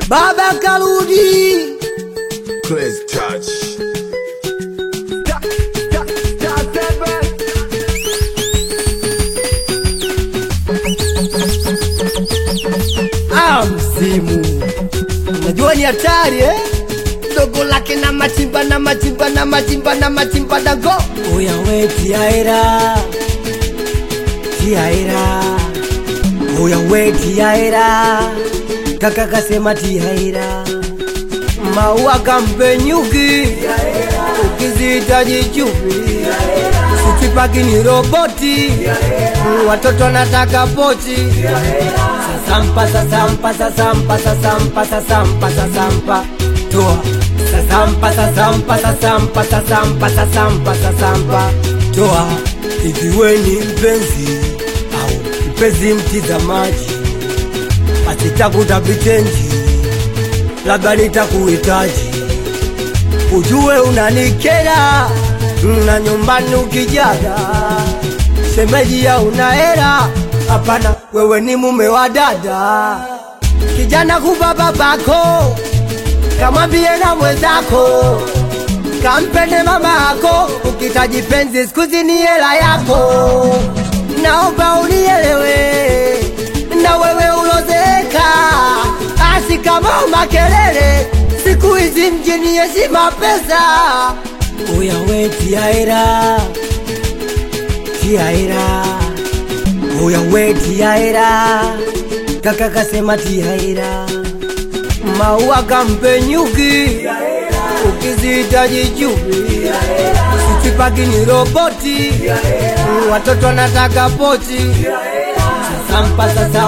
Baba Kaludi Crazy touch. msimu unajua ni hatari dogo lake na machimba dago. Oya we tiaera oya we tiaera kaka kasema tiaera maua kampe nyuki ukizihitaji chupi sitipaki ni roboti watoto nataka pochi sasampa toa sasampa toa. Hivi we ni mpenzi au mpenzi mtizamaji, asitakuta vitenji labda nitakuhitaji, ujue unanikera na nyumbani ukijaga shemeji ya unahera. Hapana, wewe ni mume wa dada. Kijana kupa babako, kamwambie na mwenzako, kampende mama yako, ukitaji penzi skuzi ni hela yako. Naomba unielewe, na wewe ulozeka asi kama makelele, siku hizi mjini heshima pesa. Oya we tiaera oya we tiaera kaka kasema tiaera maua kampe nyuki ukizihitaji chupi sitipaki ni roboti watoto nataka pochi sasampa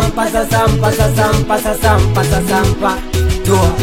toa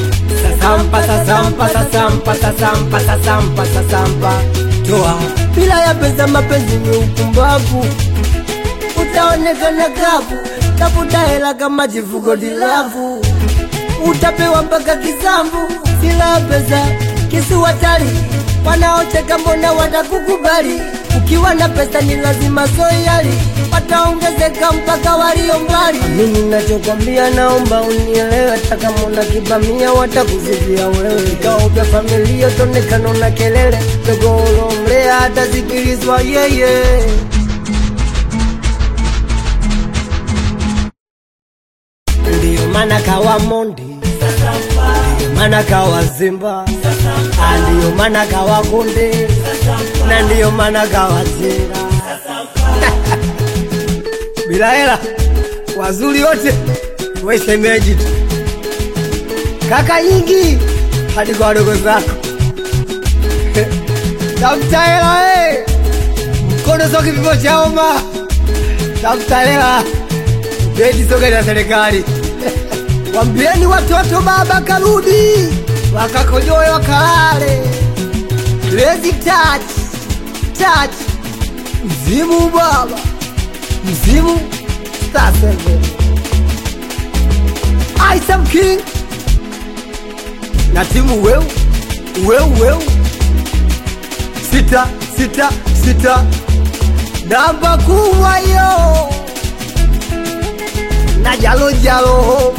sasampa toa. Bila ya pesa mapenzi ni ukumbavu, utaonekana kavu, tafuta hela kama jifuko dilavu, utapewa mpaka kisambu. Sila pesa kisu hatari, wanaocheka mbona watakukubali, ukiwa na pesa ni lazima soyali, wataongezeka mpaka walio mbali. Mimi ninachokwambia naomba unielewe, hata kama una kibamia watakuzivia wewe. Vikao vya familia tonekana na kelele, dogo ulomlea hatasikilizwa yeye. Ndiyo maana kawa mondi, ndiyo maana kawa zimba, ndiyo maana kawa konde, na ndiyo maana kawa zera. Bila hela wazuri wote we shemeji tu, kaka nyingi hadi kwa wadogo zako. Tafuta hela mkono soki vipo cha oma, tafuta hela beti soka na serikali. Wambieni watoto Baba Kaludi wakakojoe wakalale. Crazy touch mzimu baba, mzimu Star 7 Isam King na timu weu sita namba kubwa yo na jalo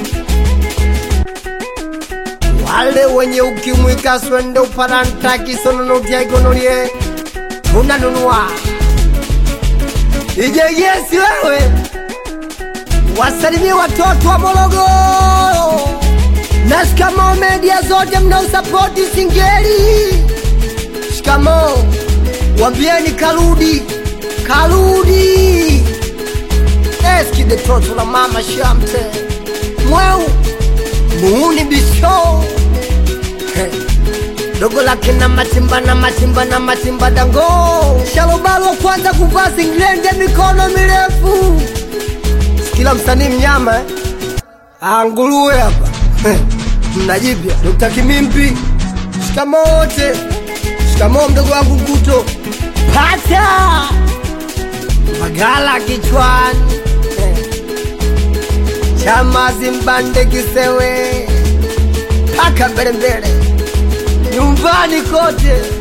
wale wenye ukimwi kaswende uparanta kisonono tiagonorie unanunua ije yesi wewe. Wasalimie watoto wa Morogoro na shikamo media zote mnaosapoti singeli. Shikamo, wambieni Kaludi eski de toto la mama shamte mweu muuni bisho dogo lake na matimba dango. Shalobalo kwanza kuvaa singlende mikono mirefu, kila msanii mnyama nguruwe hapa. Mnajibia Dr. Kimimpi. Shikamo wote, shikamo mdogo wangu Kuto pata magala kichwani, chama zimbande kisewe paka mbele nyumbani kote.